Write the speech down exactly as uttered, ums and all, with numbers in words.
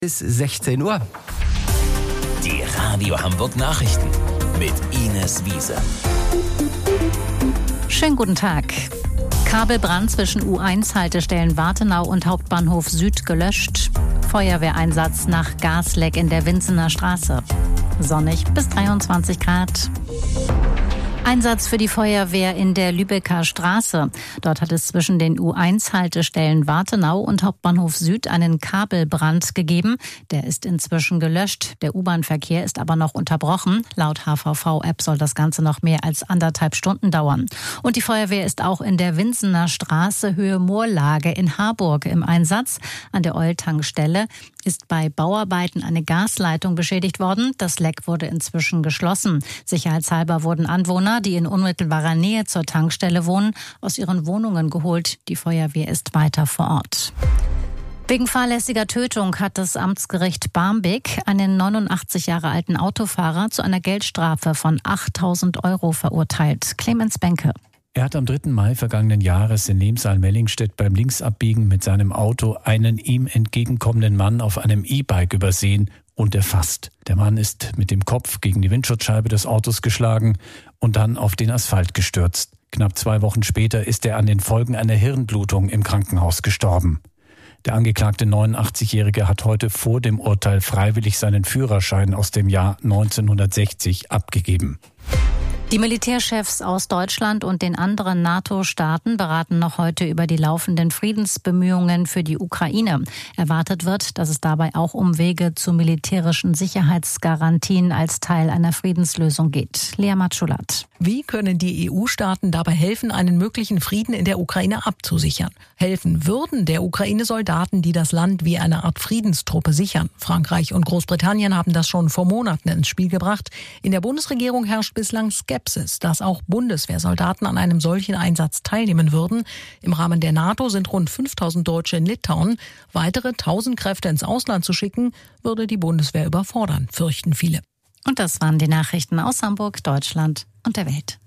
Bis sechzehn Uhr. Die Radio Hamburg Nachrichten mit Ines Wiese. Schönen guten Tag. Kabelbrand zwischen U eins Haltestellen Wartenau und Hauptbahnhof Süd gelöscht. Feuerwehreinsatz nach Gasleck in der Winzener Straße. Sonnig bis dreiundzwanzig Grad. Einsatz für die Feuerwehr in der Lübecker Straße. Dort hat es zwischen den U eins Haltestellen Wartenau und Hauptbahnhof Süd einen Kabelbrand gegeben. Der ist inzwischen gelöscht. Der U-Bahn-Verkehr ist aber noch unterbrochen. Laut H V V-App soll das Ganze noch mehr als anderthalb Stunden dauern. Und die Feuerwehr ist auch in der Winzener Straße Höhe Moorlage in Harburg im Einsatz. An der Oil-Tankstelle ist bei Bauarbeiten eine Gasleitung beschädigt worden. Das Leck wurde inzwischen geschlossen. Sicherheitshalber wurden Anwohner, die in unmittelbarer Nähe zur Tankstelle wohnen, aus ihren Wohnungen geholt. Die Feuerwehr ist weiter vor Ort. Wegen fahrlässiger Tötung hat das Amtsgericht Barmbek einen neunundachtzig Jahre alten Autofahrer zu einer Geldstrafe von achttausend Euro verurteilt. Clemens Benke. Er hat am dritten Mai vergangenen Jahres in Lehmsaal-Mellingstedt beim Linksabbiegen mit seinem Auto einen ihm entgegenkommenden Mann auf einem E-Bike übersehen und erfasst. Der Mann ist mit dem Kopf gegen die Windschutzscheibe des Autos geschlagen und dann auf den Asphalt gestürzt. Knapp zwei Wochen später ist er an den Folgen einer Hirnblutung im Krankenhaus gestorben. Der angeklagte neunundachtzigjährige hat heute vor dem Urteil freiwillig seinen Führerschein aus dem Jahr neunzehnhundertsechzig abgegeben. Die Militärchefs aus Deutschland und den anderen NATO-Staaten beraten noch heute über die laufenden Friedensbemühungen für die Ukraine. Erwartet wird, dass es dabei auch um Wege zu militärischen Sicherheitsgarantien als Teil einer Friedenslösung geht. Lea Matschulat. Wie können die E U-Staaten dabei helfen, einen möglichen Frieden in der Ukraine abzusichern? Helfen würden der Ukraine Soldaten, die das Land wie eine Art Friedenstruppe sichern. Frankreich und Großbritannien haben das schon vor Monaten ins Spiel gebracht. In der Bundesregierung herrscht bislang Skepsis, dass auch Bundeswehrsoldaten an einem solchen Einsatz teilnehmen würden. Im Rahmen der NATO sind rund fünftausend Deutsche in Litauen. Weitere tausend Kräfte ins Ausland zu schicken, würde die Bundeswehr überfordern, fürchten viele. Und das waren die Nachrichten aus Hamburg, Deutschland und der Welt.